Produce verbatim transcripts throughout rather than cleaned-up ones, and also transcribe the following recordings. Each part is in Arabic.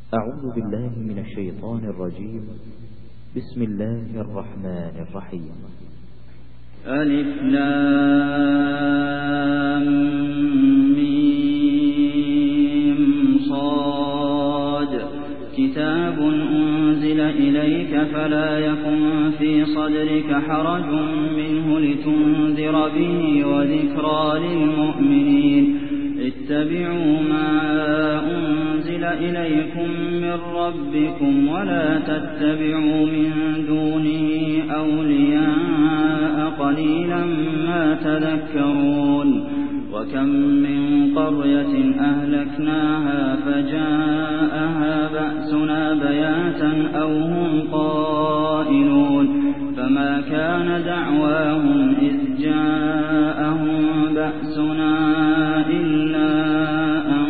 أعوذ بالله من الشيطان الرجيم. بسم الله الرحمن الرحيم. ألف لام ميم صاد كتاب أنزل إليك فلا يكن في صدرك حرج منه لتنذر به وذكرى للمؤمنين. اتبعوا ما أنزل إليكم من ربكم ولا تتبعوا من دونه أولياء قليلا ما تذكرون. وكم من قرية أهلكناها فجاءها بأسنا بياتا أو هم قائلون فما كان دعواهم إذ جاءهم بأسنا إلا أن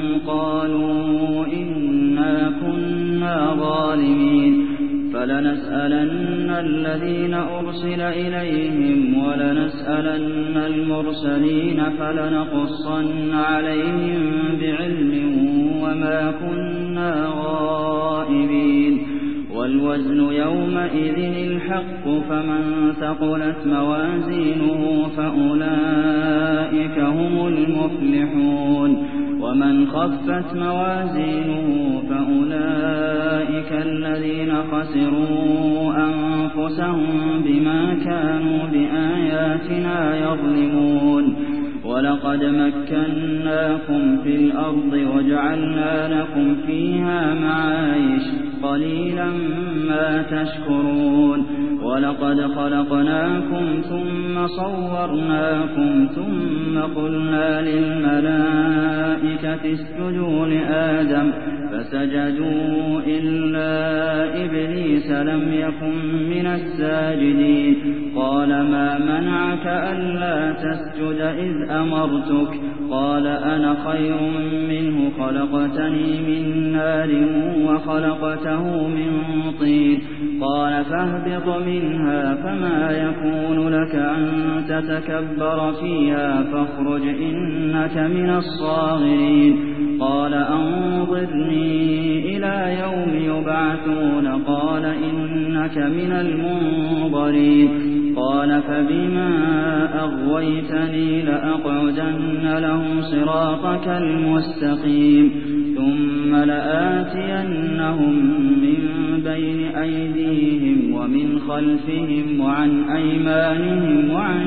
قالوا إنا كنا ظالمين. فلنسألن الذين أرسل إليهم ولنسألن المرسلين فلنقصن عليهم بعلم وما كنا غائبين. والوزن يومئذ الحق فمن ثقلت موازينه فأولئك هم المفلحون ومن خفت موازينه فأولئك الذين خسروا أنفسهم بما كانوا بآياتنا يظلمون. ولقد مكناكم في الأرض وجعلنا لكم فيها معايش قليلا ما تشكرون. ولقد خلقناكم ثم صورناكم ثم قلنا للملائكة اسجدوا لآدم فسجدوا إلا إبليس لم يكن من الساجدين. قال ما منعك ألا تسجد إذ أمرتك؟ قال أنا خير منه خلقتني من نار وخلقته من طين. قال فاهبط منها فما يكون لك أن تتكبر فيها فاخرج إنك من الصاغرين. قال أنظرني إلى يوم يبعثون قال إنك من المنظرين. قال فبما أغويتني لأقعدن لهم صراطك المستقيم ثم لآتينهم من بين أيديهم ومن خلفهم وعن أيمانهم وعن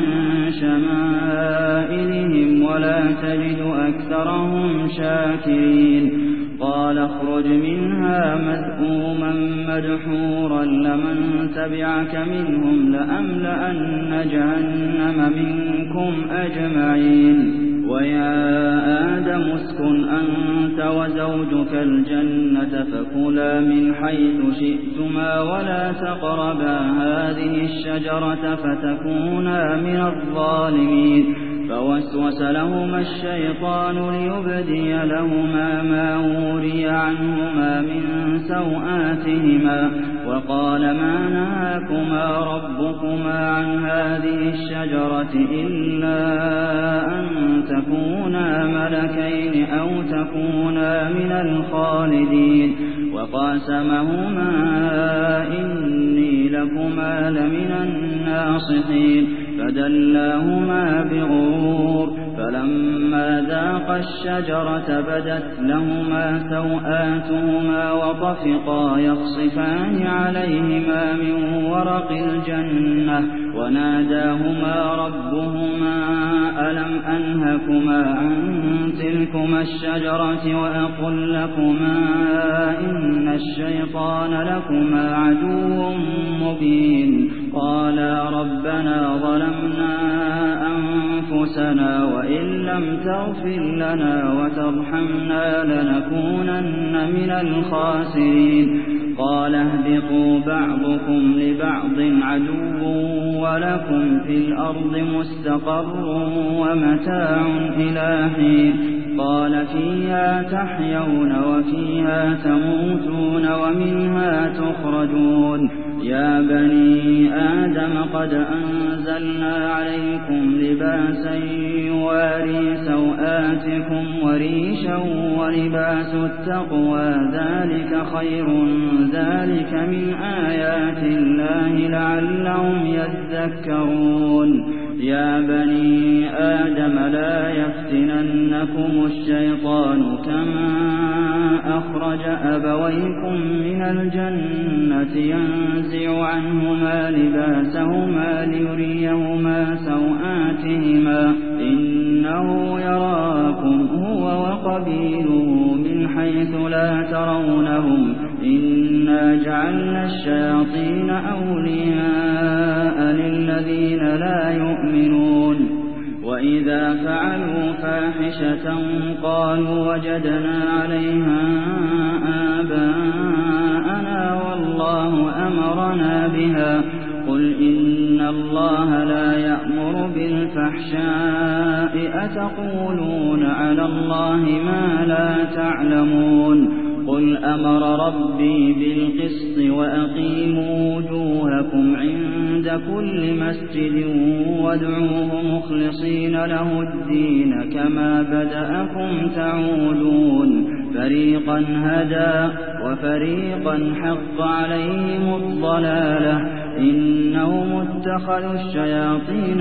شمائلهم ولا تجد أكثرهم شاكرين. قال اخرج منها مذءوما مدحورا لمن تبعك منهم لأملأن جهنم منكم أجمعين. ويا آدم اسكن أنت وزوجك الجنة فكلا من حيث شئتما ولا تقربا هذه الشجرة فتكونا من الظالمين. فوسوس لهما الشيطان ليبدي لهما ما وري عنهما من سوآتهما وقال ما نهاكما ربكما عن هذه الشجرة إلا أن تكونا ملكين أو تكونا من الخالدين. وقاسمهما إني لكما لمن الناصحين فدلاهما بغرور فلما ذاقا الشجرة بدت لهما سوآتهما وطفقا يخصفان عليهما من ورق الجنة وناداهما ربهما ألم أنهكما عن تلكما الشجرة وأقل لكما إن الشيطان لكما عدو مبين. قالا ربنا ظلمنا أنفسنا وإن لم تغفر لنا وترحمنا لنكونن من الخاسرين. قال اهبطوا بعضكم لبعض عدو ولكم في الأرض مستقر ومتاع إلى حين. قال فيها تحيون وفيها تموتون ومنها تخرجون. يا بني آدم قد أنزلنا عليكم لباسا يواري سوآتكم وريشا ولباس التقوى ذلك خير ذلك من آيات الله لعلهم يذكرون يا بني آدم لا يفتننكم الشيطان كما أخرج أبويكم من الجنة ينزع عنهما لباسهما ليريهما سوآتهما إنه يراكم هو وقبيله من حيث لا ترونهم إنا جعلنا الشياطين أولياء للذين لا يؤمنون وإذا فعلوا فاحشة قالوا وجدنا عليها آباءنا والله أمرنا بها قل إن الله لا يأمر بالفحشاء أتقولون على الله ما لا تعلمون قل أمر ربي بالقسط وأقيموا وجوهكم عند كل مسجد وادعوه مخلصين له الدين كما بدأكم تعودون فريقا هدى وفريقا حق عليهم الضلالة إنهم اتخذوا الشياطين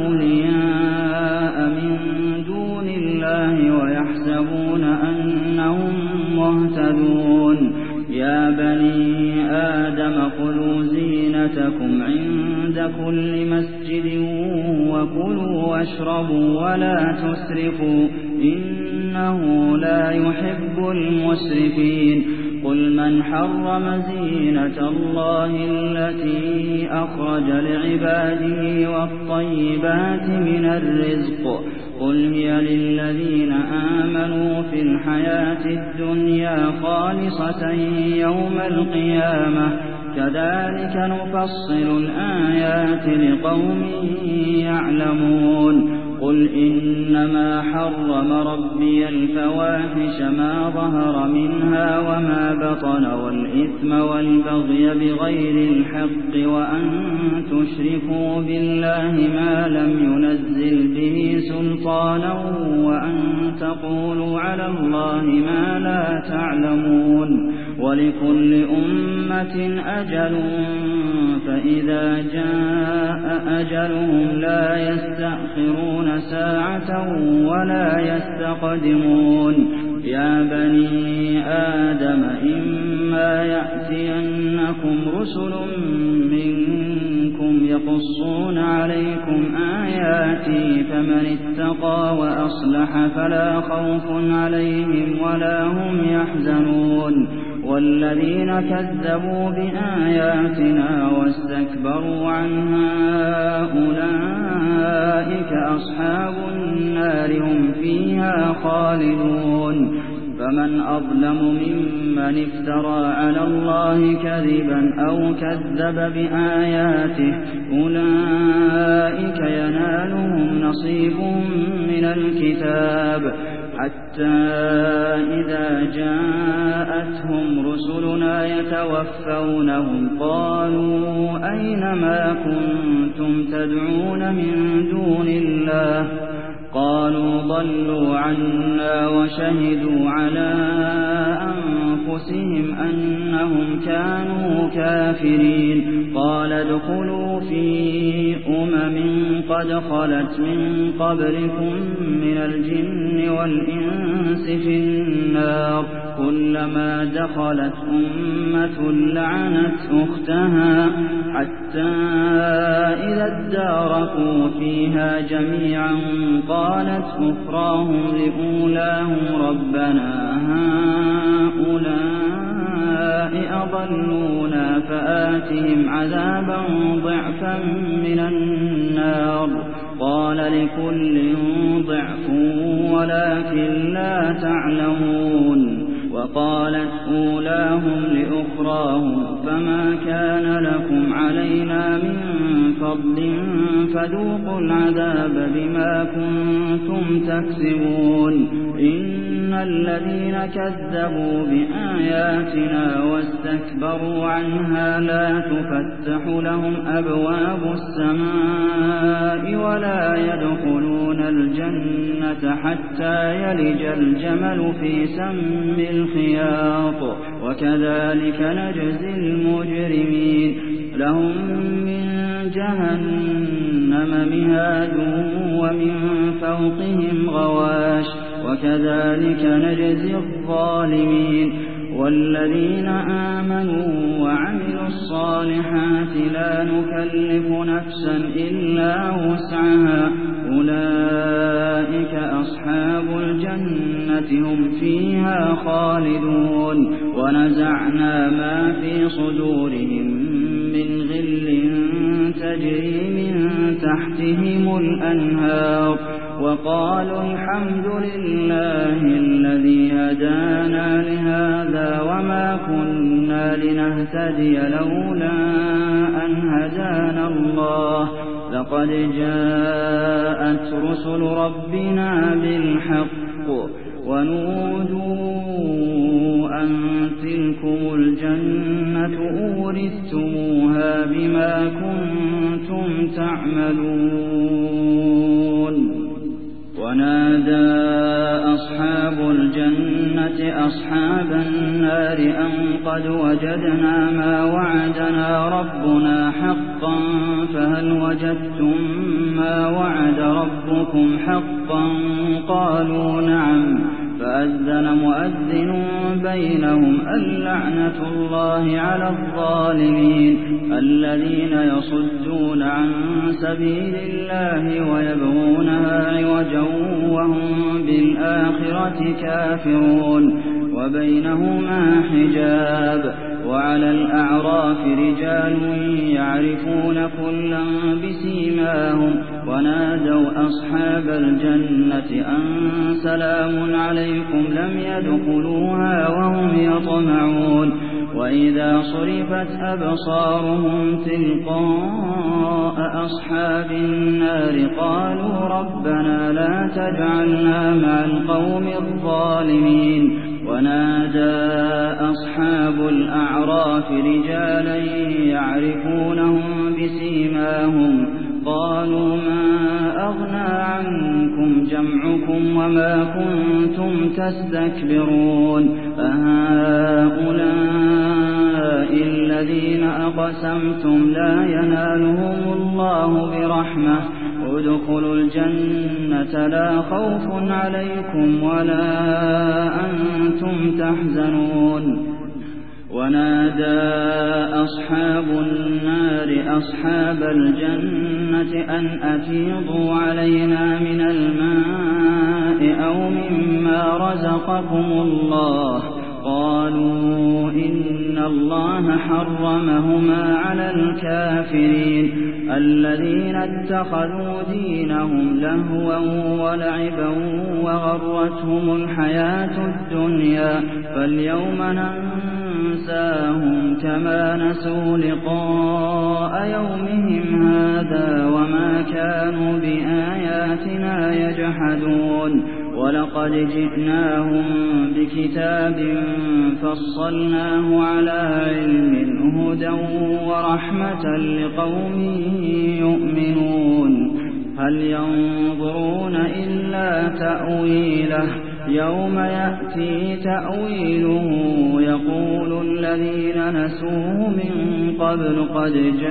أولياء من دون الله ويحسبون أنهم مهتدون يا بني آدم خذوا زينتكم عند كل مسجد وكلوا واشربوا ولا تسرفوا إنه لا يحب المسرفين قل من حرم زينة الله التي أخرج لعباده والطيبات من الرزق قل هي للذين آمنوا في الحياة الدنيا خالصة يوم القيامة كذلك نفصل الآيات لقوم يعلمون قل إنما حرم ربي الفواحش ما ظهر منها وما بطن والإثم والبغي بغير الحق وأن تشركوا بالله ما لم ينزل به سلطانا وأن تقولوا على الله ما لا تعلمون ولكل أمة أجل فإذا جاء أجلهم لا يستأخرون ساعة ولا يستقدمون يا بني آدم إما يأتينكم رسل منكم يقصون عليكم آياتي فمن اتقى وأصلح فلا خوف عليهم ولا هم يحزنون والذين كذبوا بآياتنا واستكبروا عنها أولئك أصحاب النار هم فيها خالدون فمن أظلم ممن افترى على الله كذبا أو كذب بآياته أولئك ينالهم نصيب من الكتاب حتى إذا جاءتهم رسلنا يتوفونهم قالوا أين ما كنتم تدعون من دون الله قالوا ضلوا عنا وشهدوا على أنفسهم أنهم كانوا كافرين قال ادخلوا في أمم قد خلت من قبلكم من الجن والإنس في النار كلما دخلت أمة لعنت أختها حتى إذا اداركوا فيها جميعا قالت أخراهم لأولاهم ربنا هؤلاء أضلونا فآتهم عذابا ضعفا من النار قال لكل ضعف ولكن لا تعلمون وقالت أولاهم لأخراهم فما كان لكم علينا من فضل فذوقوا العذاب بما كنتم تكسبون إن الذين كذبوا بآياتنا واستكبروا وَاسْتَكْبَرُوا عَنْهَا لَا تُفَتَّحُ لَهُمْ أَبْوَابُ السَّمَاءِ وَلَا يَدْخُلُونَ الْجَنَّةَ حَتَّىٰ يَلِجَ الْجَمَلُ فِي سَمِّ الْخِيَاطِ وَكَذَٰلِكَ نَجْزِي الْمُجْرِمِينَ لَهُم مِّن جَهَنَّمَ مِهَادٌ وَمِن فَوْقِهِمْ غَوَاشٍ وَكَذَٰلِكَ نَجْزِي الظَّالِمِينَ وَالَّذِينَ آمَنُوا وَعَمِلُوا الصَّالِحَاتِ لَا نُكَلِّفُ نَفْسًا إِلَّا وُسْعَهَا أُولَٰئِكَ أَصْحَابُ الْجَنَّةِ هُمْ فِيهَا خَالِدُونَ وَنَزَعْنَا مَا فِي صُدُورِهِم مِّنْ غِلٍّ تَجْرِي مِن تَحْتِهِمُ الْأَنْهَارُ وَقَالُوا الْحَمْدُ لِلَّهِ الَّذِي هَدَانَا لِهَٰذَا وَمَا كُنَّا لِنَهْتَدِيَ لَوْلَا أَنْ هَدَانَا اللَّهُ لَقَدْ جَاءَتْ رُسُلُ رَبِّنَا بِالْحَقِّ وَنُودُوا أَن تِلْكُمُ الْجَنَّةُ أُورِثْتُمُوهَا بِمَا كُنتُمْ تَعْمَلُونَ وَنَادَىٰ أَصْحَابُ الْجَنَّةِ أَصْحَابَ النَّارِ أَن قَدْ وَجَدْنَا مَا وَعَدَنَا رَبُّنَا حَقًّا فَهَلْ وَجَدتُّم مَّا وَعَدَ رَبُّكُمْ حَقًّا ۖ قَالُوا نَعَمْ فَأَذَّنَ مُؤَذِّنٌ بَيْنَهُمْ اللَّعْنَةُ اللَّهِ عَلَى الظَّالِمِينَ الَّذِينَ يَصُدُّونَ عَن سَبِيلِ اللَّهِ وَيَبْغُونَهَا عِوَجًا وَهُم بِالْآخِرَةِ كَافِرُونَ وَبَيْنَهُمَا حِجَابٌ وَعَلَى الْأَعْرَافِ رِجَالٌ يَعْرِفُونَ كُلًّا بِسِيمَاهُمْ وَنَادَوْا أَصْحَابَ الْجَنَّةِ أَن سَلَامٌ عَلَيْكُمْ لَمْ يَدْخُلُوهَا وَهُمْ يَطْمَعُونَ وَإِذَا صُرِفَتْ أَبْصَارُهُمْ تِلْقَاءَ أَصْحَابِ النَّارِ قَالُوا رَبَّنَا لَا تَجْعَلْنَا مَعَ الْقَوْمِ الظَّالِمِينَ وَنَادَىٰ أَصْحَابُ الْأَعْرَافِ رِجَالًا يَعْرِفُونَهُم بِسِيمَاهُمْ قَالُوا مَا أَغْنَىٰ عَنكُمْ جَمْعُكُمْ وَمَا كُنتُمْ تَسْتَكْبِرُونَ أَهَٰؤُلَاءِ الَّذِينَ أَقْسَمْتُمْ لَا يَنَالُهُمُ اللَّهُ بِرَحْمَةٍ ادْخُلُوا الْجَنَّةَ لَا خَوْفٌ عَلَيْكُمْ وَلَا أَنتُمْ تَحْزَنُونَ وَنَادَىٰ أَصْحَابُ النَّارِ أَصْحَابَ الْجَنَّةِ أَنْ أَفِيضُوا عَلَيْنَا مِنَ الْمَاءِ أَوْ مِمَّا رَزَقَكُمُ اللَّهُ قَالُوا إِنَّ اللَّهَ حَرَّمَهُمَا عَلَى الْكَافِرِينَ الَّذِينَ اتَّخَذُوا دِينَهُمْ لَهْوًا وَلَعِبًا وَغَرَّتْهُمُ الْحَيَاةُ الدُّنْيَا فَالْيَوْمَ نَنسَاهُمْ كَمَا نَسُوا لِقَاءَ يَوْمِهِمْ هَٰذَا وَمَا كَانُوا بِآيَاتِنَا يَجْحَدُونَ وَلَقَدْ جِئْنَاهُم بِكِتَابٍ فَصَّلْنَاهُ عَلَىٰ عِلْمٍ هُدًى وَرَحْمَةً لِّقَوْمٍ يُؤْمِنُونَ هَلْ يَنظُرُونَ إِلَّا تَأْوِيلَهُ يَوْمَ يَأْتِي تَأْوِيلُهُ يَقُولُ الَّذِينَ نَسُوهُ مِن قَبْلُ قَدْ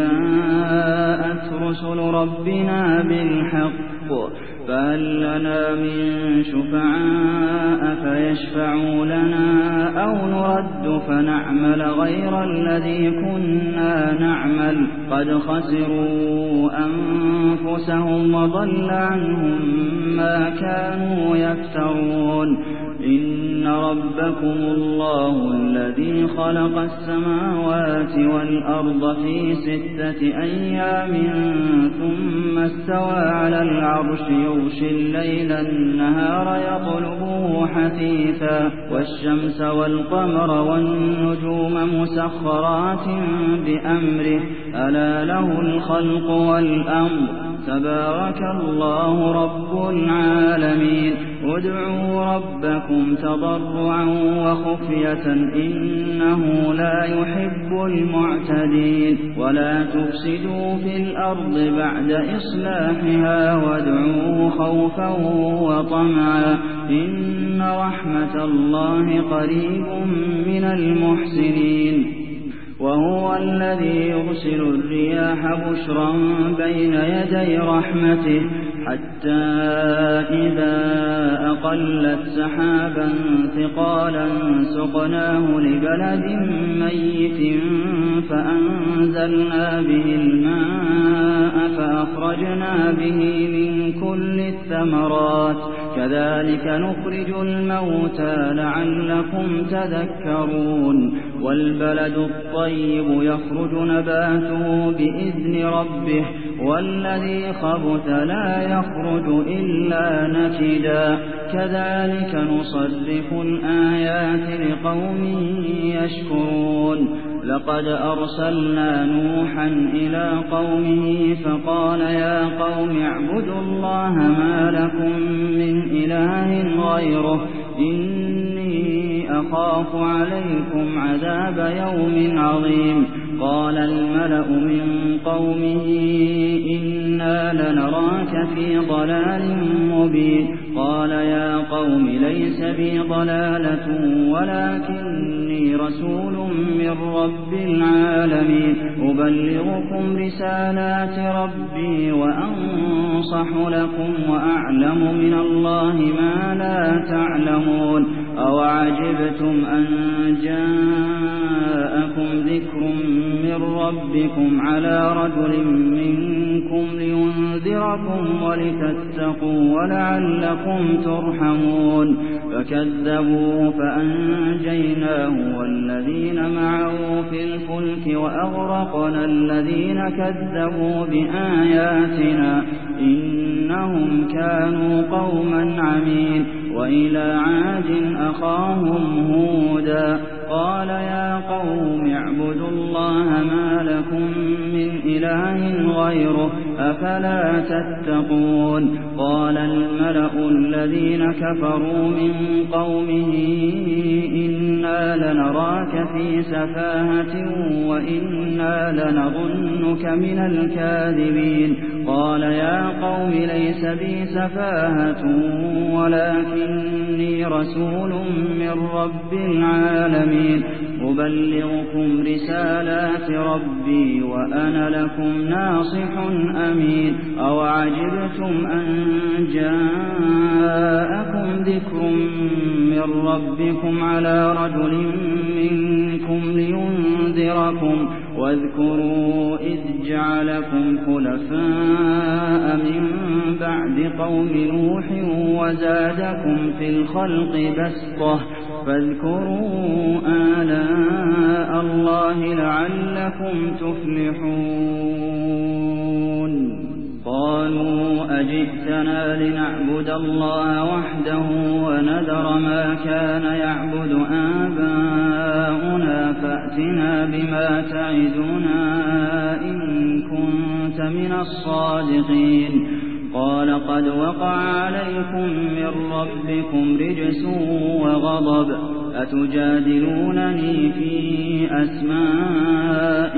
جَاءَتْ رُسُلُ رَبِّنَا بِالْحَقِّ فَهَل لَّنَا مِن شُفَعَاءَ فَيَشْفَعُوا لَنَا أَوْ نُرَدُّ فَنَعْمَلَ غَيْرَ الَّذِي كُنَّا نَعْمَلُ قَدْ خَسِرُوا أَنفُسَهُمْ وَضَلَّ عَنْهُم مَّا كَانُوا يَفْتَرُونَ إِنَّ رَبَّكُمُ اللَّهُ الَّذِي خَلَقَ السَّمَاوَاتِ وَالْأَرْضَ فِي سِتَّةِ أَيَّامٍ ثُمَّ اسْتَوَىٰ عَلَى الْعَرْشِ يُغْشِي اللَّيْلَ النَّهَارَ يَطْلُبُهُ حَثِيثًا وَالشَّمْسَ وَالْقَمَرَ وَالنُّجُومَ مُسَخَّرَاتٍ بِأَمْرِهِ أَلَا لَهُ الْخَلْقُ وَالْأَمْرُ تبارك الله رب العالمين ادعوا ربكم تضرعا وخفية إنه لا يحب المعتدين ولا تفسدوا في الأرض بعد إصلاحها وادعوه خوفا وطمعا إن رحمة الله قريب من المحسنين وهو الذي يرسل الرياح بشرا بين يدي رحمته حتى إذا أقلت سحابا ثقالا سقناه لبلد ميت فأنزلنا به الماء فأخرجنا به من كل الثمرات كذلك نخرج الموتى لعلكم تذكرون والبلد الطيب يخرج نباته بإذن ربه والذي خبث لا يخرج إلا نكدا كذلك نصرف الآيات لقوم يشكرون لقد أرسلنا نوحا إلى قومه فقال يا قوم اعبدوا الله ما لكم من إله غيره إني أخاف عليكم عذاب يوم عظيم قال الملأ من قومه إنا لنراك في ضلال مبين قال يا قوم ليس بي ضلالة ولكني رسول من رب العالمين أبلغكم رسالات ربي وأنصح لكم وأعلم من الله ما لا تعلمون أوعجبتم أن جاءكم ذكر من ربكم على رجل منكم لينذركم ولتتقوا ولعلكم ترحمون فكذبوا فأنجيناه والذين معه في الفلك وأغرقنا الذين كذبوا بآياتنا إنهم كانوا قوما عمين وإلى عاد أخاهم هودا قال يا قوم اعبدوا الله ما لكم من إله غيره أفلا تتقون قال الملأ الذين كفروا من قومه إنا لنراك في سفاهة وإنا لنظنك من الكاذبين قال يا قوم ليس بي سفاهة ولكني رسول من رب العالمين أبلغكم رسالات ربي وأنا لكم ناصح أمين أوعجبتم أن جاءكم ذكر من ربكم على رجل منكم لينذركم واذكروا إذ جعلكم خلفاء من بعد قوم نوح وزادكم في الخلق بسطة فاذكروا آلاء الله لعلكم تفلحون قالوا أجئتنا لنعبد الله وحده ونذر ما كان يعبد آباؤنا فأتنا بما تعدنا إن كنت من الصادقين قال قد وقع عليكم من ربكم رجس وغضب أتجادلونني في أسماء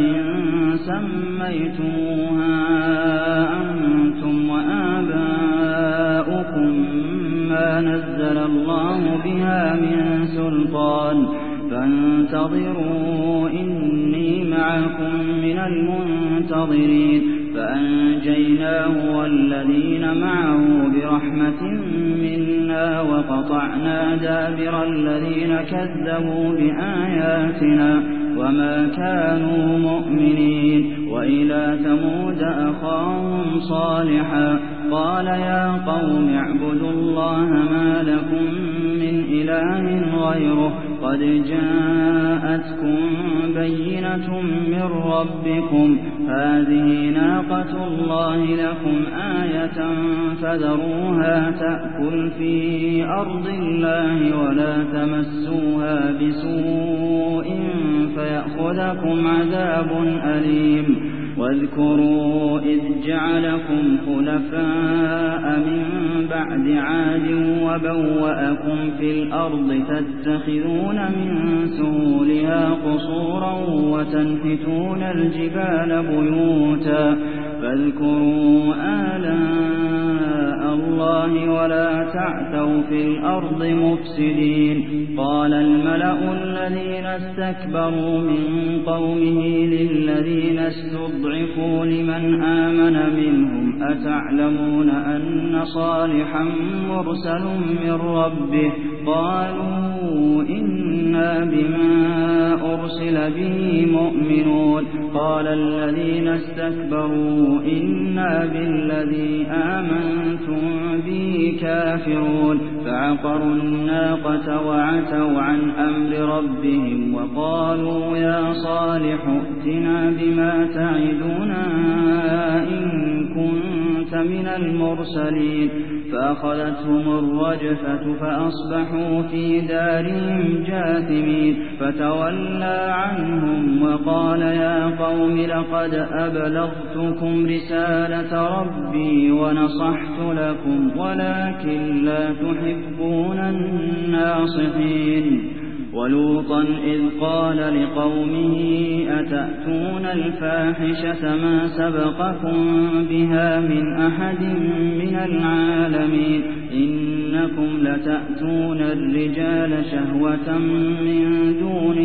سميتموها أنتم وآباؤكم ما نزل الله بها من سلطان فانتظروا إني معكم من المنتظرين فأنجيناه والذين معه برحمة منا وقطعنا دابر الذين كذبوا بآياتنا وما كانوا مؤمنين وإلى ثمود أخاهم صالحا قال يا قوم اعبدوا الله ما لكم من إله غيره قد جاءتكم بينة من ربكم هذه ناقة الله لكم آية فذروها تأكل في أرض الله ولا تمسوها بسوء فيأخذكم عذاب أليم واذكروا إذ جعلكم خلفاء من بعد عاد وبوأكم في الأرض تتخذون من سهولها قصورا وتنحتون الجبال بيوتا فاذكروا آلاء الله ولا تعثوا في الأرض مفسدين قال الملأ الذين استكبروا من قومه للذين استضعفوا لمن آمن منهم أتعلمون أن صالحا مرسل من ربه قالوا إنا بما أرسل به مؤمنون قال الذين استكبروا إنا بالذي آمنتم به كافرون فعقروا الناقة وعتوا عن أمر ربهم وقالوا يا صالح ائتنا بما تعدنا إن كنت من المرسلين فأخذتهم الرجفة فأصبحوا في دارهم جاثمين فتولى عنهم وقال يا قوم لقد أبلغتكم رسالة ربي ونصحت لكم ولكن لا تحبون الناصحين ولوطا إذ قال لقومه أتأتون الفاحشة ما سبقكم بها من أحد من العالمين إنكم لتأتون الرجال شهوة من دون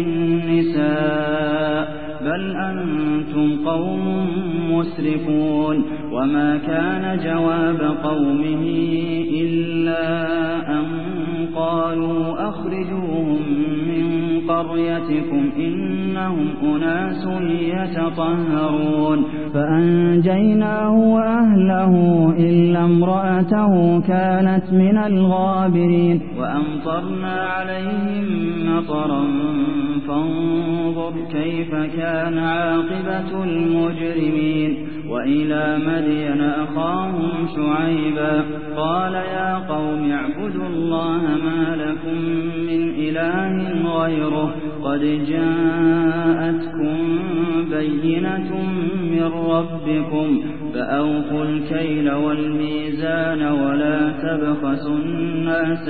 النساء بل أنتم قوم مسرفون وما كان جواب قومه إلا أن قالوا أخرجوهم من قريتكم إنهم أناس يتطهرون فأنجيناه وأهله إلا امرأته كانت من الغابرين وأمطرنا عليهم مطرا فانظر كيف كان عاقبة المجرمين وإلى مدين أخاهم شعيبا قال يا قوم اعبدوا الله ما لكم من إله غيره قد جاءتكم بينة من ربكم فأوفوا الكيل والميزان ولا تبخسوا الناس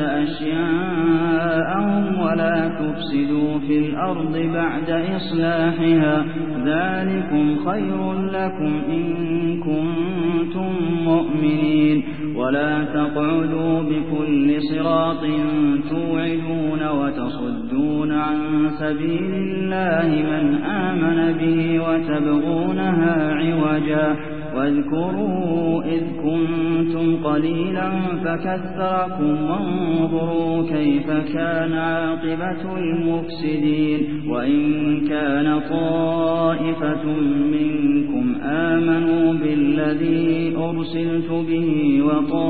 أشياءهم ولا تفسدوا في الأرض بعد إصلاحها ذلكم خير لكم إن كنتم مؤمنين ولا تقعدوا بكل صراط توعدون وتصدون عن سبيل الله من آمن به وتبغونها عوجا واذكروا إذ كنتم قليلا فكثركم وانظروا كيف كان عاقبة المفسدين وإن كان طائفة منكم آمنوا بالذي أرسلت به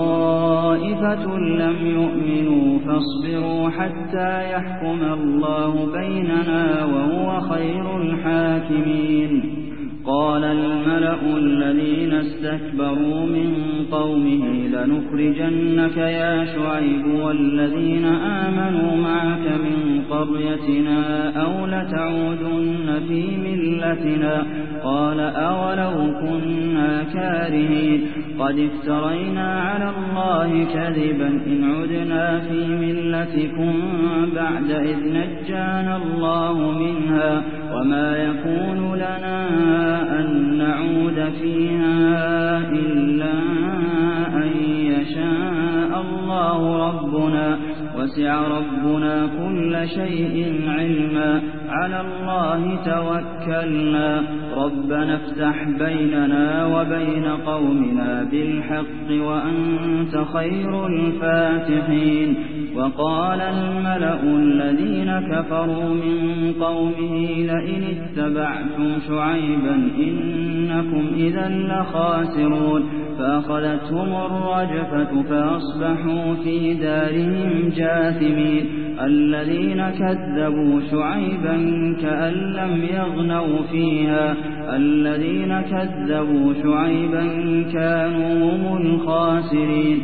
وطائفة لم يؤمنوا فاصبروا حتى يحكم الله بيننا وهو خير الحاكمين قال الملأ الذين استكبروا من قومه لنخرجنك يا شعيب والذين آمنوا معك من قريتنا أو لتعودن في ملتنا قال أولو كنا كارهين قد افترينا على الله كذبا إن عدنا في ملتكم بعد إذ نجانا الله منها وما يكون لنا أن نعود فيها إلا أن يشاء الله ربنا وسع ربنا كل شيء علما على الله توكلنا ربنا افتح بيننا وبين قومنا بالحق وأنت خير الفاتحين وقال الملأ الذين كفروا من قومه لئن اتبعتم شعيبا إنكم إذا لخاسرون فأخذتهم الرجفة فأصبحوا في دارهم جاثمين الذين كذبوا شعيبا كأن لم يغنوا فيها الذين كذبوا شعيبا كانوا هم الخاسرين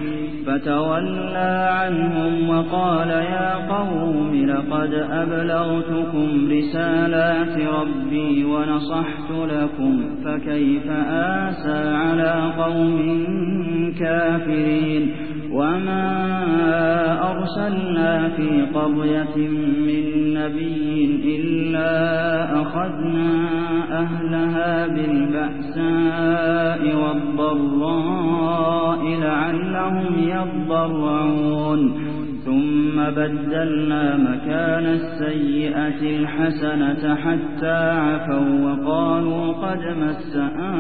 فتولى عنهم وقال يا قوم لقد أبلغتكم رسالات ربي ونصحت لكم فكيف آسى على قوم كافرين وما أرسلنا في قرية من نبي إلا أخذنا أهلها بالبأساء والضراء لعلهم يضرعون ثم بدلنا مكان السيئة الحسنة حتى عفوا وقالوا قد مس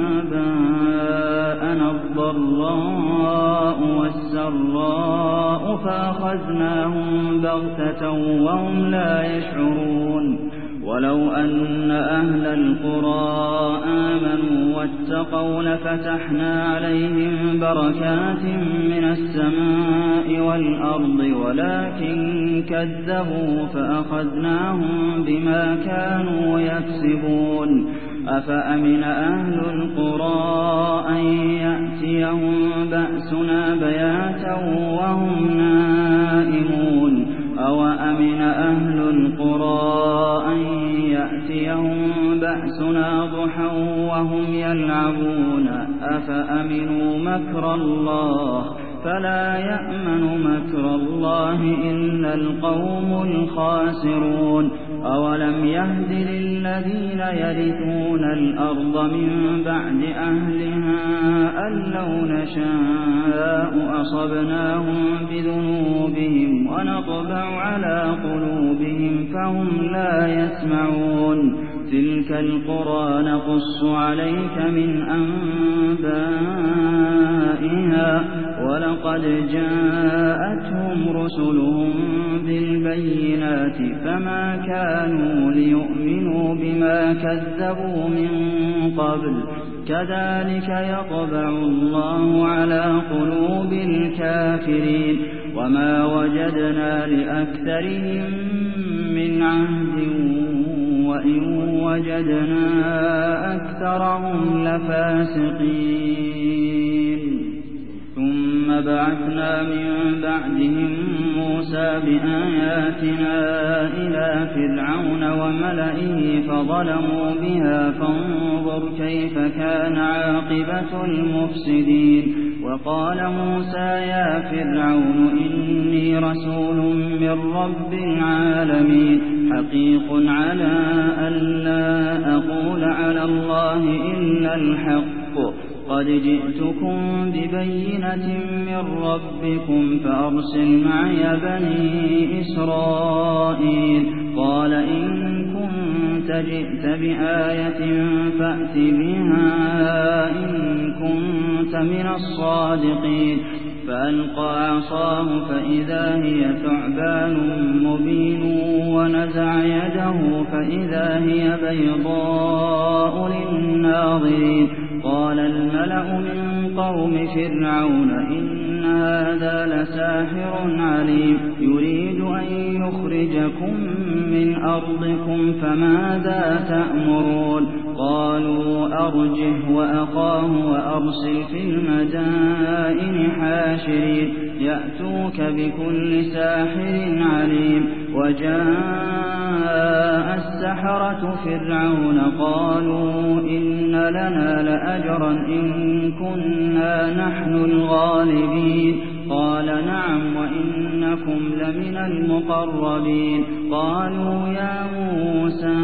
آباءنا الضراء والسراء فأخذناهم بغتة وهم لا يشعرون ولو أن أهل القرى آمنوا واتقوا لفتحنا عليهم بركات من السماء والأرض ولكن كذبوا فأخذناهم بما كانوا يكسبون أفأمن أهل القرى أن يأتيهم بأسنا بياتا وهم نائمون أوأمن أهل القرى أن يأتيهم بأسنا ضحى وهم يلعبون أفأمنوا مكر الله فلا يأمن مكر الله إلا القوم الخاسرون أولم يهد للذين يرثون الأرض من بعد أهلها أن لو نشاء أصبناهم بذنوبهم ونطبع على قلوبهم فهم لا يسمعون تلك القرى نقص عليك من أنبائها ولقد جاءتهم رسلهم بالبينات فما كانوا ليؤمنوا بما كذبوا من قبل كذلك يطبع الله على قلوب الكافرين وما وجدنا لأكثرهم من عهد وإن وجدنا أكثرهم لفاسقين ثم بعثنا من بعدهم موسى بآياتنا إلى فرعون وملئه فظلموا بها فانظر كيف كان عاقبة المفسدين وقال موسى يا فرعون إني رسول من رب العالمين حقيق على ألا أقول على الله إلا الحق قد جئتكم ببينة من ربكم فأرسل معي بني إسرائيل قال إن كنت جئت بآية فأت بها إن كنت من الصادقين فألقى عصاه فإذا هي ثعبان مبين ونزع يده فإذا هي بيضاء للناظرين قال الملأ من قوم فرعون إن هذا لساحر عليم يريد أن يخرجكم من أرضكم فماذا تأمرون قالوا أرجه وأخاه وأرسل في المدائن حاشرين يأتوك بكل ساحر عليم وجاء السحرة فرعون قالوا إن لنا لأجرا إن كنا نحن الغالبين قال نعم وإنكم لمن المقربين قالوا يا موسى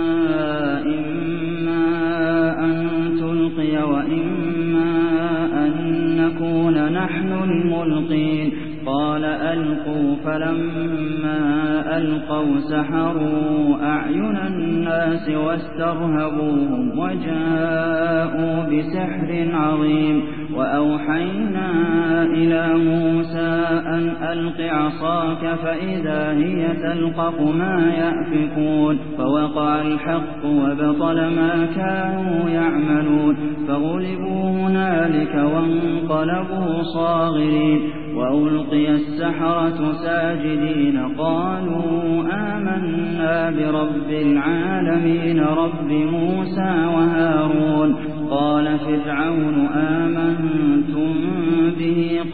إما أن تلقي وإما أن نكون نحن الملقين قال ألقوا فلما ألقوا سحروا أعين الناس واسترهبوهم وجاءوا بسحر عظيم وأوحينا إلى موسى أن ألق عصاك فإذا هي تلقف ما يأفكون فوقع الحق وبطل ما كانوا يعملون فغلبوا هنالك وانقلبوا صاغرين وألقي السحرة ساجدين قالوا آمنا برب العالمين رب موسى وهارون قال فرعون آمنتم به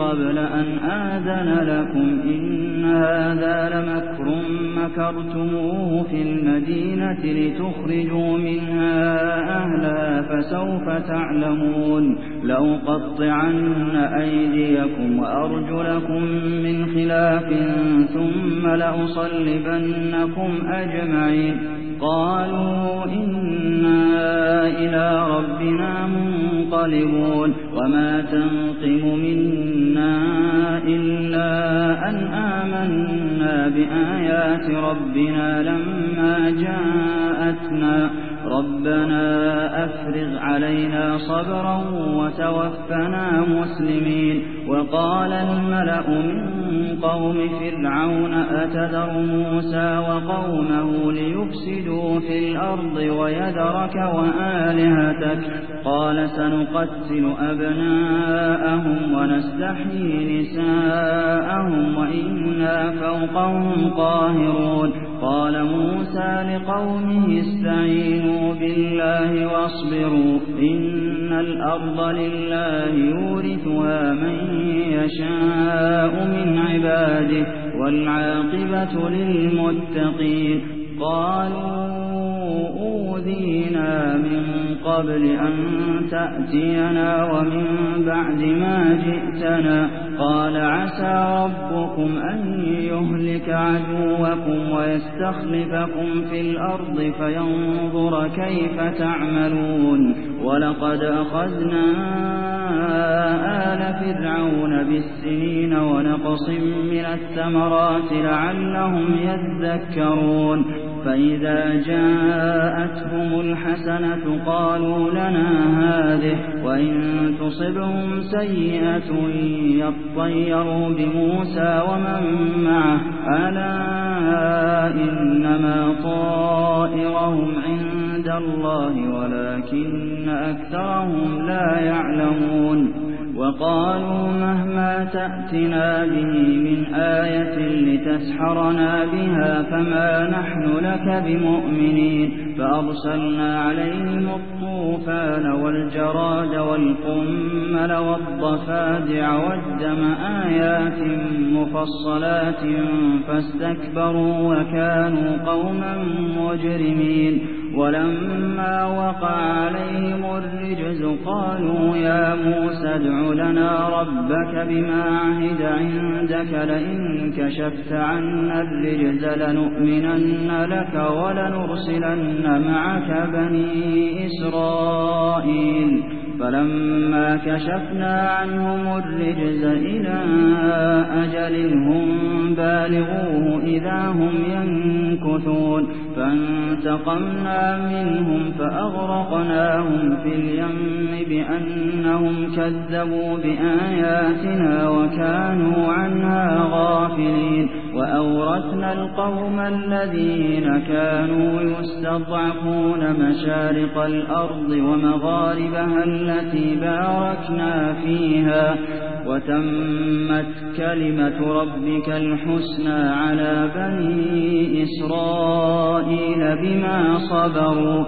قبل أن آذن لكم إن هذا لمكر مكرتموه في المدينة لتخرجوا منها أهلها فسوف تعلمون لأقطعن أيديكم وأرجلكم من خلاف ثم لأصلبنكم أجمعين قالوا إنا إلى ربنا منقلبون وما تنقم منا إلا أن آمنا بآيات ربنا لما جاءتنا ربنا أفرغ علينا صبرا وتوفنا مسلمين وقال الملأ من قوم فرعون أتذر موسى وقومه ليفسدوا في الأرض ويذرك وآلهتك قال سنقتل أبناءهم ونستحيي نساءهم وإنا فوقهم قاهرون قال موسى لقومه استعينوا بالله واصبروا إن الأرض لله يورثها من يشاء من عباده والعاقبة للمتقين قالوا أوذينا من قبل أن تأتينا ومن بعد ما جئتنا قال عسى ربكم أن يهلك عدوكم ويستخلفكم في الأرض فينظر كيف تعملون ولقد أخذنا آل فرعون بالسنين ونقص من الثمرات لعلهم يذكرون فإذا جاءتهم الحسنة قالوا لنا هذه وإن تصبهم سيئة يطيروا بموسى ومن معه ألا إنما طائرهم عند الله ولكن أكثرهم لا يعلمون وقالوا مهما تأتنا به من آية لتسحرنا بها فما نحن لك بمؤمنين فأرسلنا عليهم الطوفان والجراد والقمل والضفادع والدم آيات مفصلات فاستكبروا وكانوا قوما مجرمين ولما وقع عليهم الرجز قالوا يا موسى ادع لنا ربك بما عهد عندك لئن كشفت عنا الرجز لنؤمنن لك ولنرسلن معك بني إسرائيل فلما كشفنا عنهم الرجز إلى أجل هم بالغوه إذا هم ينكثون فانتقمنا منهم فأغرقناهم في اليم بأنهم كذبوا بآياتنا وكانوا عنها غافلين وأورثنا القوم الذين كانوا يستضعفون مشارق الأرض ومغاربها التي باركنا فيها وتمت كلمة ربك الحسنى على بني إسرائيل بما صبروا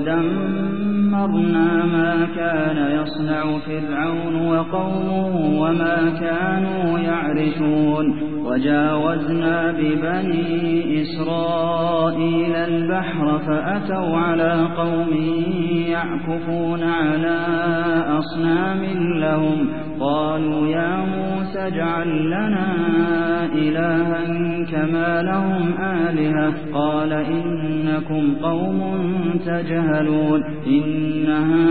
ودمرنا ما كان يصنع فرعون وقومه وما كانوا يعرشون وجاوزنا ببني إسرائيل البحر فأتوا على قوم يعكفون على أصنام لهم قالوا يا موسى اجعل لنا إلها كما لهم آلهة قال إنكم قوم تجهلون إن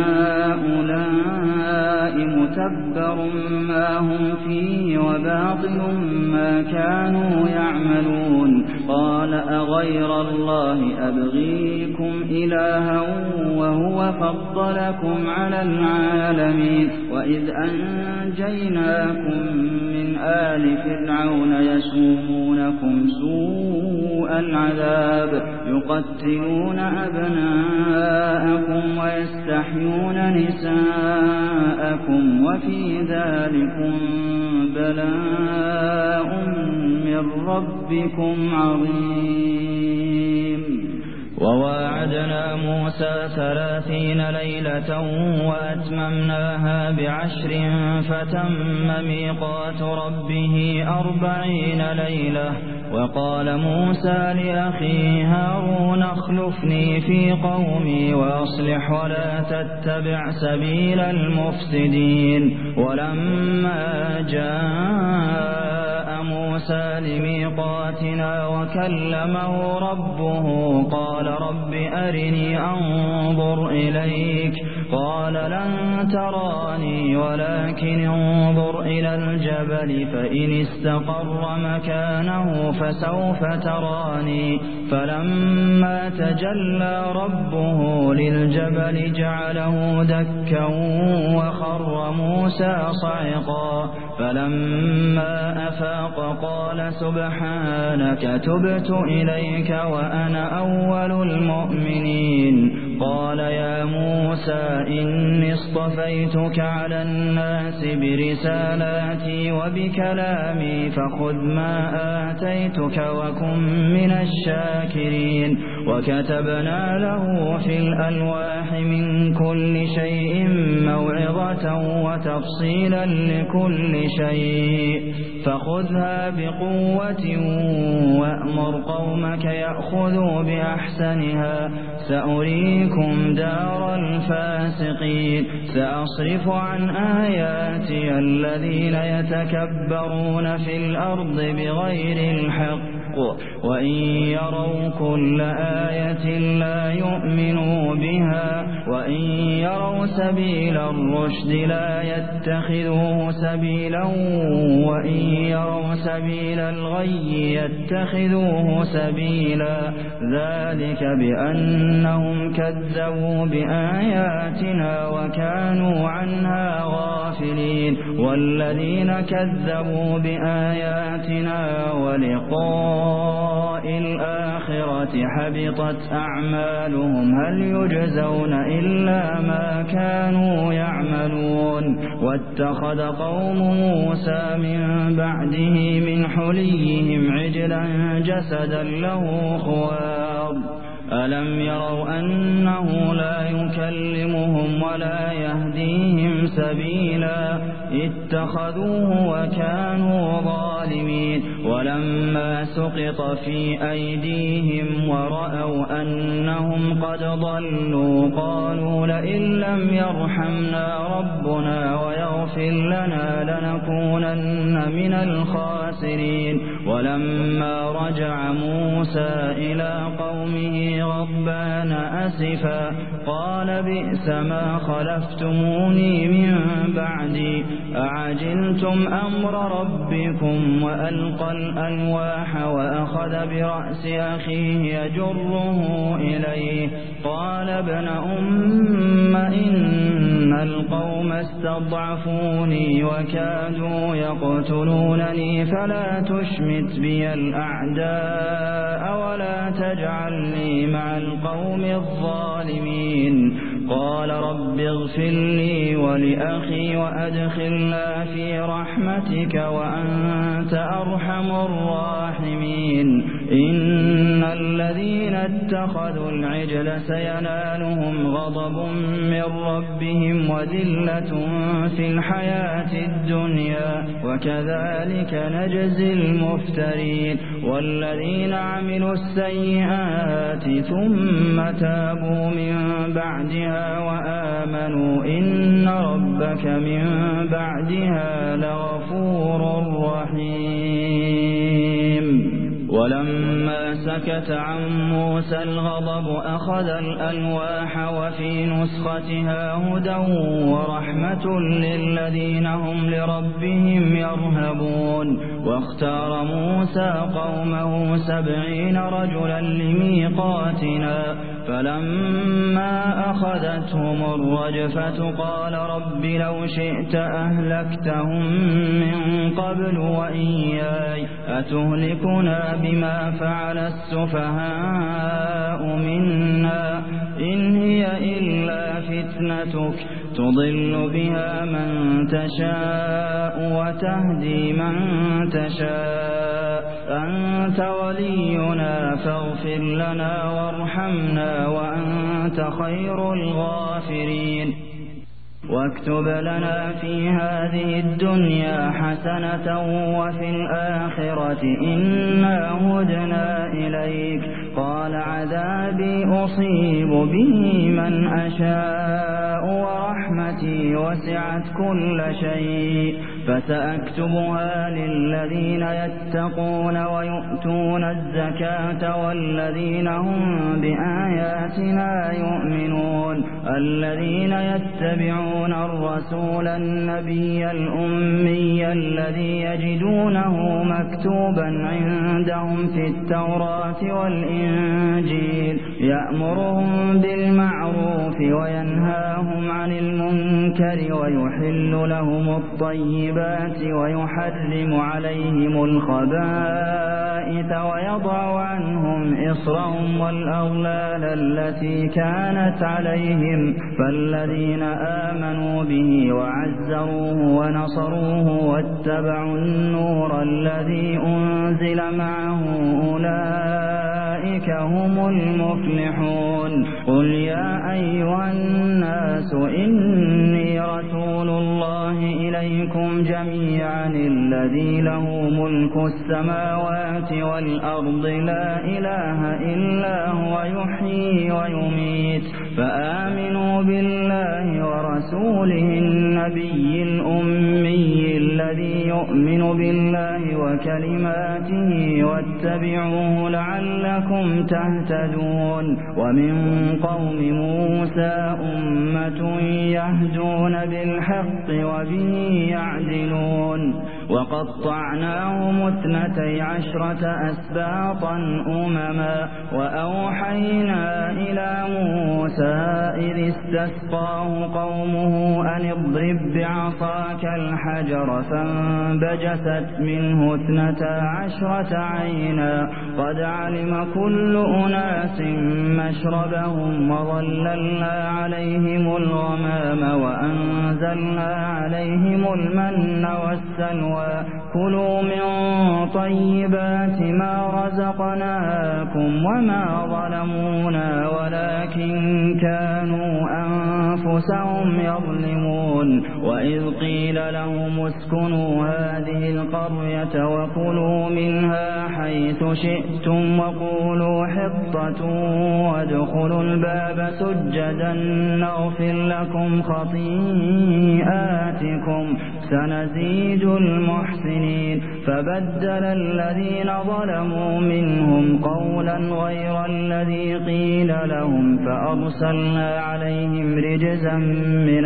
هؤلاء متبر ما هم فيه وباطل ما كانوا يعملون قال أغير الله أبغيكم إلها وهو فضلكم على العالمين وإذ أنجيناكم من آل فرعون يسومونكم سوء العذاب يقتلون أبناءكم ويستحيون نساءكم وفي ذلكم بلاء من ربكم عظيم وواعدنا موسى ثلاثين ليلة وأتممناها بعشر فتم ميقات ربه أربعين ليلة. وقال موسى لأخيه هارون اخلفني في قومي وأصلح ولا تتبع سبيل المفسدين. ولما جاء موسى لميقاتنا وكلمه ربه قال رب أرني أنظر إليك قال لن تراني ولكن انظر إلى الجبل فإن استقر مكانه فسوف تراني. فلما تجلى ربه للجبل جعله دكا وخر موسى صعقا. فلما أفاق قال سبحانك تبت إليك وأنا أول المؤمنين. قال يا موسى إني اصطفيتك على الناس برسالاتي وبكلامي فخذ ما آتيتك وكن من الشاكرين. وكتبنا له في الألواح من كل شيء موعظة وتفصيلا لكل شيء فخذها بقوة وأمر قومك يأخذوا بأحسنها سأريكم دار الفاسقين. سأصرف عن آياتي الذين يتكبرون في الأرض بغير الحق وإن يروا كل آية لا يؤمنوا بها وإن يروا سبيل الرشد لا يتخذوه سبيلا وإن يروا سبيل الغي يتخذوه سبيلا. ذلك بأنهم كذبوا بآياتنا وكانوا عنها غافلين. والذين كذبوا بآياتنا ولقاء الآخرة حبطت أعمالهم هل يجزون إلا ما كانوا يعملون. واتخذ قوم موسى من بعده من حليهم عجلا جسدا له خوار ألم يروا أنه لا يكلمهم ولا يهديهم سبيلا اتخذوه وكانوا ظالمين. ولما سقط في أيديهم ورأوا أنهم قد ضلوا قالوا لئن لم يرحمنا ربنا ويغفر لنا لنكونن من الخاسرين. ولما رجع موسى إلى قومه غضبان أسفا قال بئس ما خلفتموني من بعدي أعجلتم أمر ربكم وألقى الألواح وأخذ برأس أخيه يجره إليه قال ابن أم إن القوم استضعفوني وكادوا يقتلونني فلا تشمت بي الأعداء ولا تجعلني مع القوم الظالمين. قال رب اغفر لي ولأخي وأدخلنا في رحمتك وأنت أرحم الراحمين. إن الذين اتخذوا العجل سينالهم غضب من ربهم وذلة في الحياة الدنيا وكذلك نجزي المفترين. والذين عملوا السيئات ثم تابوا من بعدها وآمنوا إن ربك من بعدها لغفور رحيم. ولما سكت عن موسى الغضب أخذ الألواح وفي نسختها هدى ورحمة للذين هم لربهم يرهبون. واختار موسى قومه سبعين رجلا لميقاتنا فلما أخذتهم الرجفة قال رب لو شئت أهلكتهم من قبل وإياي أتهلكنا بما فعل السفهاء منا إن هي إلا فتنتك تضل بها من تشاء وتهدي من تشاء أنت ولينا فاغفر لنا وارحمنا وأنت خير الغافرين واكتب لنا في هذه الدنيا حسنة وفي الآخرة إنا هدنا إليك قال عذابي أصيب به من أشاء ورحمتي وسعت كل شيء فسأكتبها للذين يتقون ويؤتون الزكاة والذين هم بآياتنا يؤمنون الذين يتبعون الرسول النبي الأمي الذي يجدونه مكتوبا عندهم في التوراة والإنجيل يأمرهم بالمعروف وينهاهم عن المنكر ويحل لهم الطيبات ويحرم عليهم الخبائث ويضع عنهم إصرهم والأغلال التي كانت عليهم فالذين آمنوا به وعزروه ونصروه واتبعوا النور الذي أنزل معه أولئك هم المفلحون قل يا أيها الناس إني رسول الله إليكم جميعا الذي له ملك السماوات والأرض لا إله إلا هو يحيي ويميت فآمنوا بالله ورسوله النبي الأمي الذي يؤمن بالله وكلماته واتبعوه لعلكم تهتدون ومن قوم موسى أمة يهدون بالحق وبه يعدلون وقطعناهم اثنتي عشرة أسباطا أمما وأوحينا إلى موسى إذ استسقاه قومه أن اضرب بعصاك الحجر فانبجست منه اثنتا عشرة عينا قد علم كل أناس مشربهم وظللنا عليهم الغمام وأنزلنا عليهم المن والسلوى كلوا من طيبات ما رزقناكم وما ظلمونا ولكن كانوا أنفسهم يظلمون وإذ قيل لهم اسكنوا هذه القرية وكلوا منها حيث شئتم وقولوا حطة وادخلوا الباب سجدا نغفر لكم خطيئاتكم سنزيد المحسنين فبدل الذين ظلموا منهم قولا غير الذي قيل لهم فأرسلنا عليهم رجزا من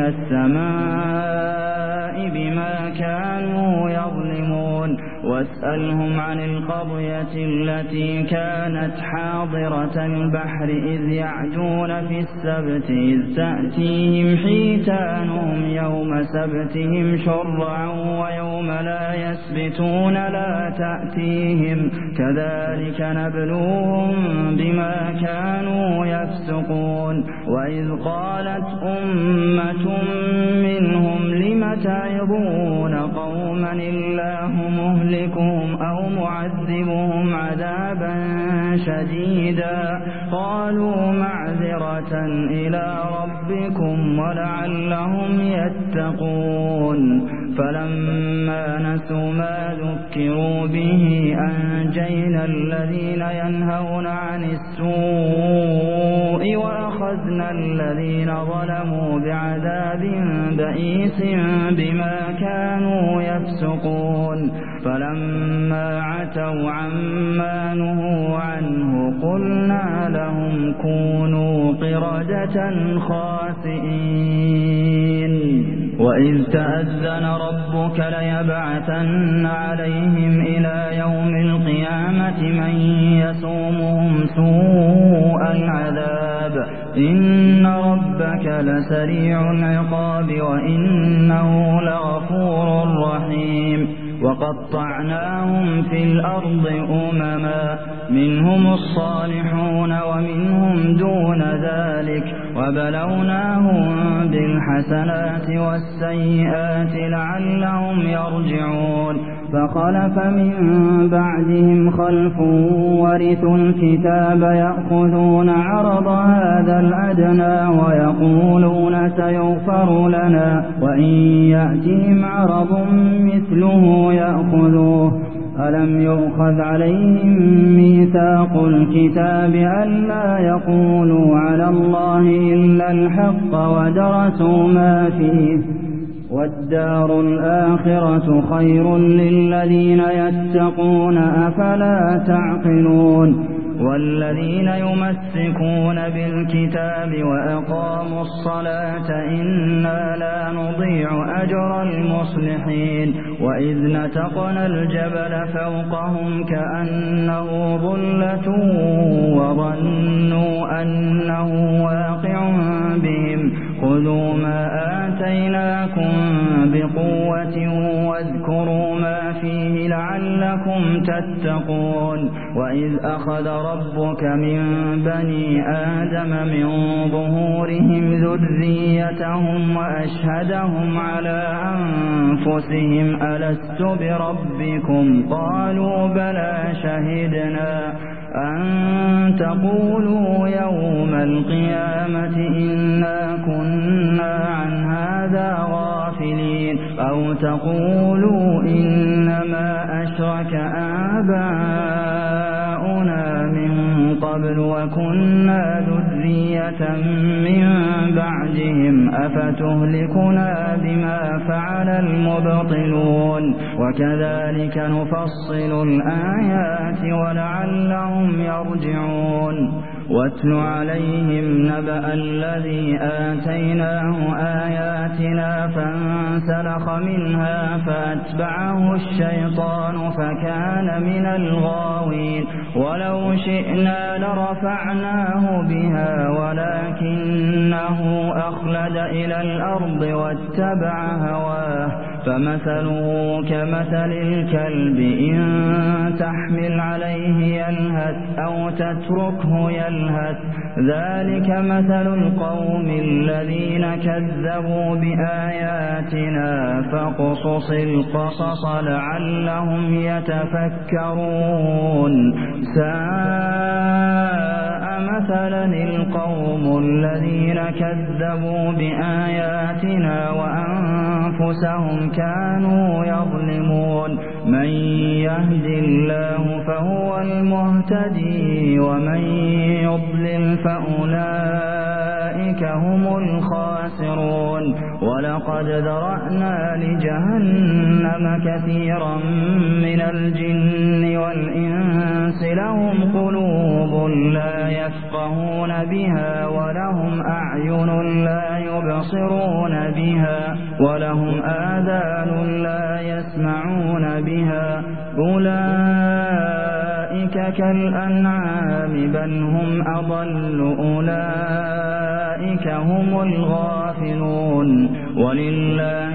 السماء بما كانوا يظلمون واسألهم عن القرية التي كانت حاضرة البحر إذ يعدون في السبت إذ تأتيهم حيتانهم يوم سبتهم شرعا ويوم لا يسبتون لا تأتيهم كذلك نبلوهم بما كانوا يفسقون وإذ قالت أمة منهم لم تعظون قوما الله مهلكهم أو معذبهم عذابا شديدا قالوا معذرة إلى ربكم ولعلهم يتقون فلما نسوا ما ذكروا به أنجينا الذين ينهون عن السوء وأخذنا الذين ظلموا بعذاب بئيس بما كانوا يفسقون فلما عتوا عما نهوا عنه قلنا لهم كونوا قردة خاسئين وإذ تأذن ربك ليبعثن عليهم إلى يوم القيامة من يسومهم سوء العذاب إن ربك لسريع العقاب وإنه لغفور رحيم وقطعناهم في الأرض أمما منهم الصالحون ومنهم دون ذلك وبلوناهم بالحسنات والسيئات لعلهم يرجعون فخلف من بعدهم خلف ورثوا الكتاب يأخذون عرض هذا الأدنى ويقولون سيغفر لنا وإن يأتهم عرض مثله يأخذوه ألم يؤخذ عليهم ميثاق الكتاب ألا يقولوا على الله إلا الحق ودرسوا ما فيه والدار الآخرة خير للذين يتقون أفلا تعقلون والذين يمسكون بالكتاب وأقاموا الصلاة إنا لا نضيع أجر المصلحين وإذ نتقنا الجبل فوقهم كأنه ظلة وظنوا أنه واقع بهم خذوا ما آتيناكم بقوة واذكروا ما فيه لعلكم تتقون وإذ أخذ ربك من بني آدم من ظهورهم ذريتهم وأشهدهم على أنفسهم ألست بربكم قالوا بلى شهدنا أن تقولوا يوم القيامة إنا كنا عن هذا غافلين أو تقولوا إنما أشرك آباؤنا من قبل وكنا ذرية من بعدهم أفتهلكنا بما فعل المبطلون وكذلك نفصل الآيات ولعلهم يرجعون واتل عليهم نبأ الذي آتيناه آياتنا فانسلخ منها فأتبعه الشيطان فكان من الغاوين ولو شئنا لرفعناه بها ولكنه أخلد إلى الأرض واتبع هواه فمثله كمثل الكلب إن تحمل عليه يلهث أو تتركه يلهث ذلك مثل القوم الذين كذبوا بآياتنا فاقصص القصص لعلهم يتفكرون ساء مثلا القوم الذين كذبوا بآياتنا وأنفسهم كانوا يظلمون من يهد الله فهو المهتدي ومن يضلل فأولئك هم الخاسرون ولقد ذرأنا لجهنم كثيرا من الجن والإنس لهم قلوب لا يفقهون بها ولهم أعين لا يبصرون بها ولهم آذان لا يسمعون بها أولئك كالأنعام بل هم أضل أولئك هم الغافلون ولله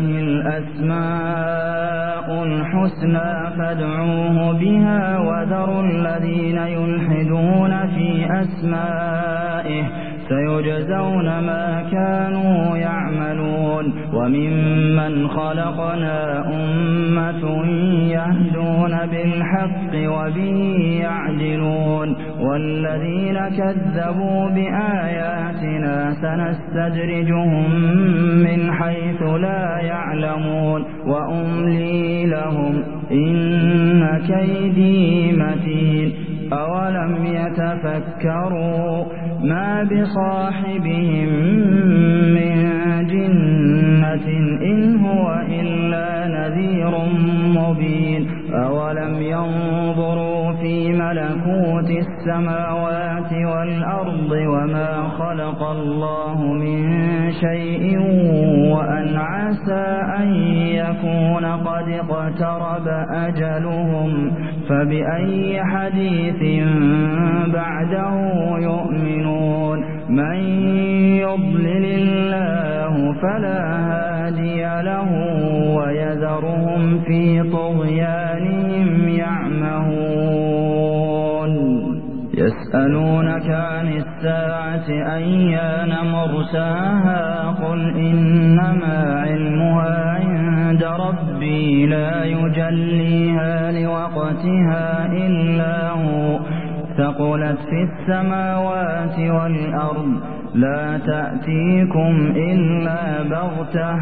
الأسماء الحسنى فادعوه بها وذروا الذين يلحدون في أسمائه سيجزون ما كانوا يعملون وممن خلقنا أمة يهدون بالحق وبه يعدلون والذين كذبوا بآياتنا سنستدرجهم من حيث لا يعلمون وأملي لهم إن كيدي متين أولم يتفكروا ما بصاحبهم من جنة إن هو إلا نذير مبين أولم ينظروا في ملكوت السماوات والأرض وما خلق الله من شيء وأن عسى أن يكون قد اقترب أجلهم فبأي حديث بعده يؤمنون من يضلل الله فلا هادي له ويذرهم في طغيانهم يعمهون يسألونك عن الساعة أيان مرساها قل إنما علمها عند ربي لا يجليها لوقتها إلا هو ثقلت في السماوات والأرض لا تأتيكم إلا بغتة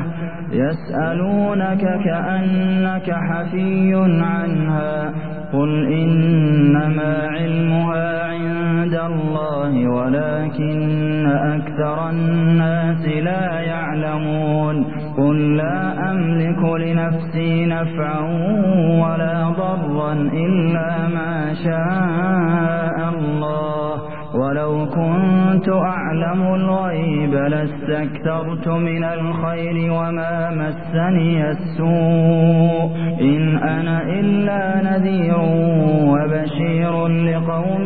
يسألونك كأنك حفي عنها قل إنما علمها عند الله ولكن أكثر الناس لا يعلمون قل لا أملك لنفسي نفعا ولا ضرا إلا ما شاء الله ولو كنت أعلم الغيب لاستكثرت من الخير وما مسني السوء إن أنا إلا نذير وبشير لقوم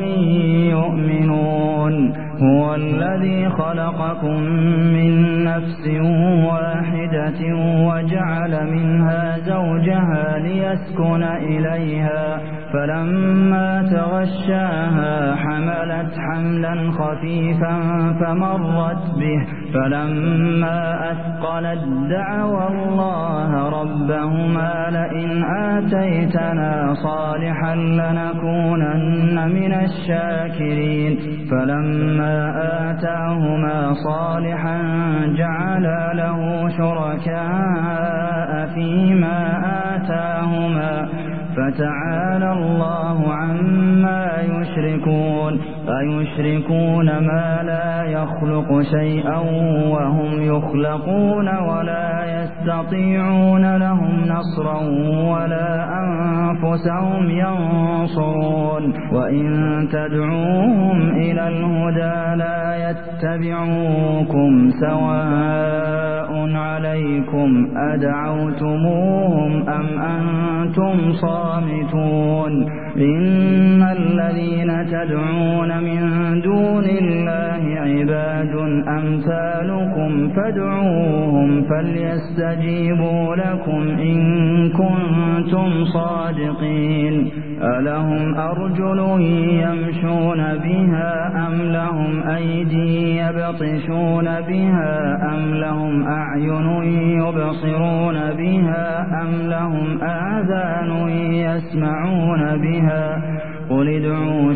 يؤمنون هو الذي خلقكم من نفس واحدة وجعل منها زوجها ليسكن إليها فلما تغشاها حملت حملا خفيفا فمرت به فلما أثقلت دعوا الله ربهما لئن آتيتنا صالحا لنكونن من الشاكرين فلما آتاهما صالحا جعلا له شركاء فيما آتاهما فتعالى الله عما يشركون أيشركون ما لا يخلق شيئا وهم يخلقون ولا يستطيعون لهم نصرا ولا أنفسهم ينصرون وإن تدعوهم إلى الهدى لا يتبعوكم سواء عليكم أدعوتموهم أم أنتم صامتون إن الذين تدعون من دون الله عباد أمثالكم فادعوهم فليستجيبوا لكم إن كنتم صادقين ألهم أرجل يمشون بها أم لهم أيدي يبطشون بها أم لهم أعين يبصرون بها أم لهم آذان يسمعون بها قل ادعوا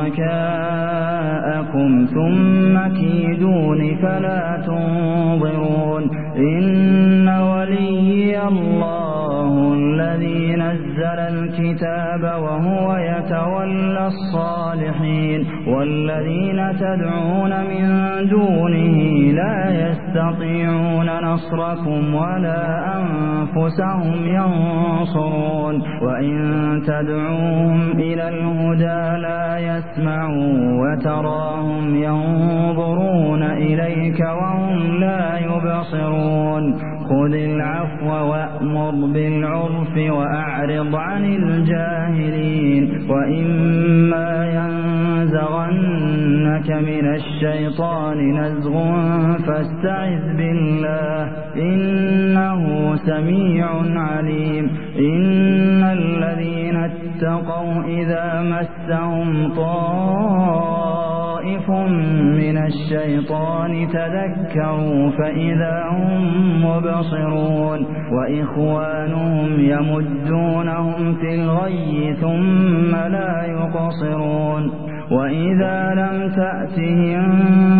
شركاءكم ثم كيدون فلا تنظرون إن وليي الله الذي نزل الكتاب وهو يتولى الصالحين والذين تدعون من دونه لا يستطيعون نصركم ولا أنفسهم ينصرون وإن تدعوهم إلى الهدى لا يسمعوا وتراهم ينظرون إليك وهم لا يبصرون خذ العفو وأمر بالعرف وأعرض عن الجاهلين وإما ينزغنك من الشيطان نزغ فاستعذ بالله إنه سميع عليم إن الذين اتقوا إذا مسهم طائف من الشيطان تذكروا فإذا هم مبصرون وإخوانهم يمدونهم في الغي ثم لا يقصرون وإذا لم تأتهم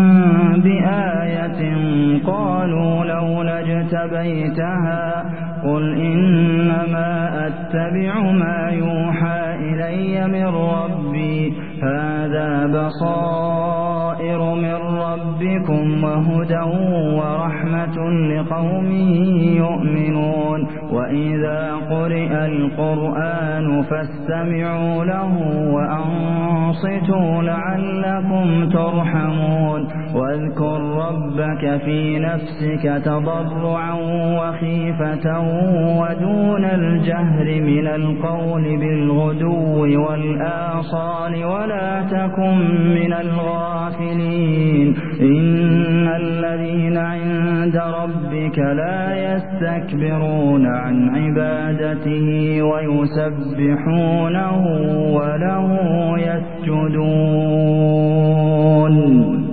بآية قالوا لولا اجتبيتها قل إنما أتبع ما يوحى إلي من ربي هذا بصائر من ربكم وهدى ورحمة لقوم يؤمنون وإذا قرئ القرآن فاستمعوا له وأنصتوا لعلكم ترحمون واذكر ربك في نفسك تضرعا وخيفة ودون الجهر من القول بالغدو والآصال ولا تكن من الغافلين إن الذين عند عند ربك لا يستكبرون عن عبادته ويسبحونه وله يسجدون